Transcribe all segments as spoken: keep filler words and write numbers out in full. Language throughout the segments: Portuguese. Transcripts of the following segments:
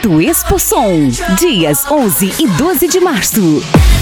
Quarto Expo Som, dias onze e doze de março.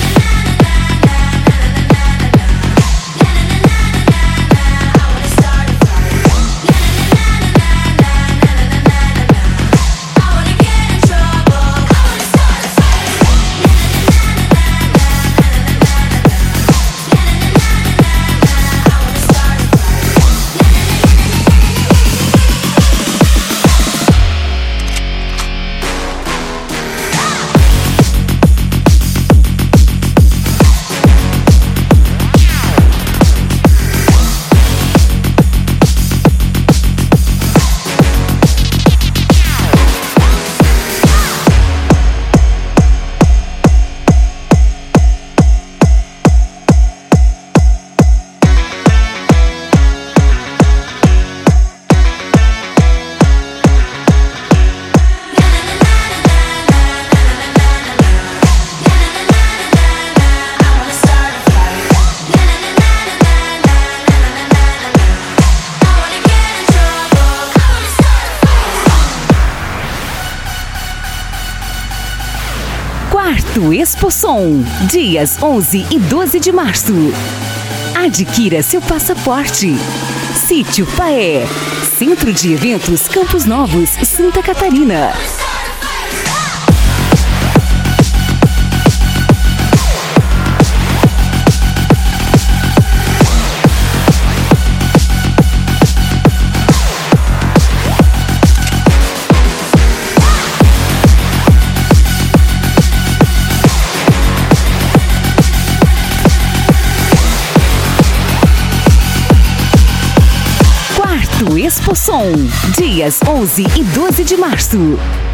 Quarto Expo Som, dias onze e doze de março. Adquira seu passaporte. Sítio Paé, Centro de Eventos Campos Novos, Santa Catarina. Expo Som, dias onze e doze de março.